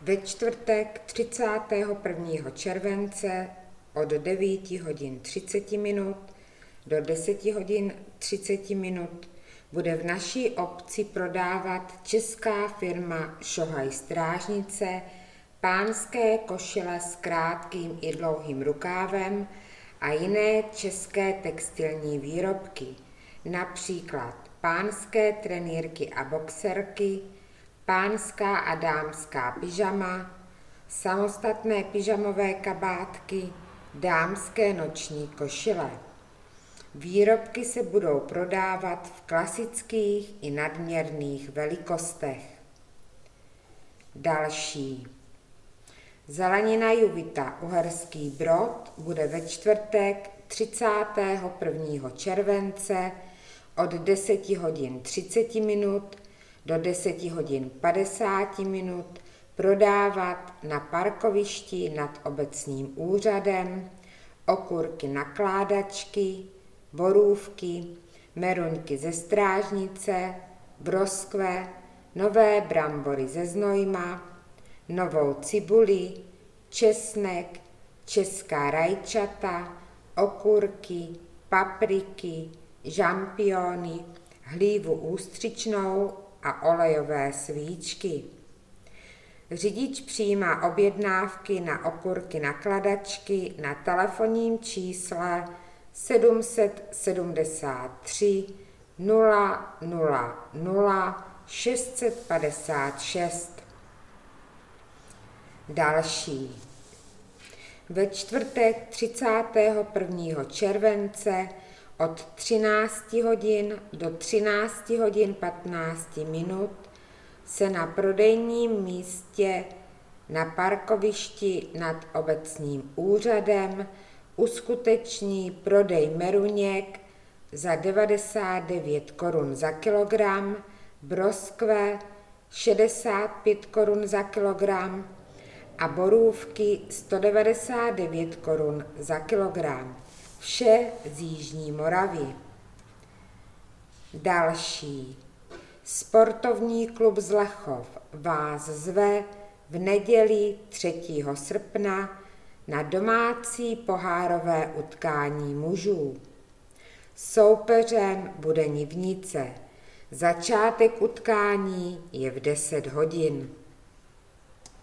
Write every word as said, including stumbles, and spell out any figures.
Ve čtvrtek třicátého prvního července od devět hodin třicet minut do deset hodin třicet minut bude v naší obci prodávat česká firma Šohaj Strážnice pánské košile s krátkým i dlouhým rukávem a jiné české textilní výrobky, například pánské trenýrky a boxerky, pánská a dámská pyžama, samostatné pyžamové kabátky, dámské noční košile. Výrobky se budou prodávat v klasických i nadměrných velikostech. Další. Zelenina Juvita Uherský Brod bude ve čtvrtek třicátého prvního července od deset hodin třicet minut do deset hodin padesát minut prodávat na parkovišti nad obecním úřadem okurky nakládačky, borůvky, meruňky ze Strážnice, broskve, nové brambory ze Znojma, novou cibuli, česnek, česká rajčata, okurky, papriky, žampiony, hlívu ústřičnou a olejové svíčky. Řidič přijímá objednávky na okurky nakladačky na telefonním čísle sedm set sedmdesát tři nula nula nula šest set padesát šest. Další. Ve čtvrtek třicátého prvního července od třinácti hodin do třinácti hodin patnáct minut se na prodejním místě na parkovišti nad obecním úřadem uskuteční prodej meruněk za devadesát devět korun za kilogram, broskve šedesát pět korun za kilogram a borůvky sto devadesát devět korun za kilogram. Vše z Jižní Moravy. Další. Sportovní klub Zlechov vás zve v neděli třetího srpna na domácí pohárové utkání mužů. Soupeřem bude Nivnice. Začátek utkání je v deset hodin.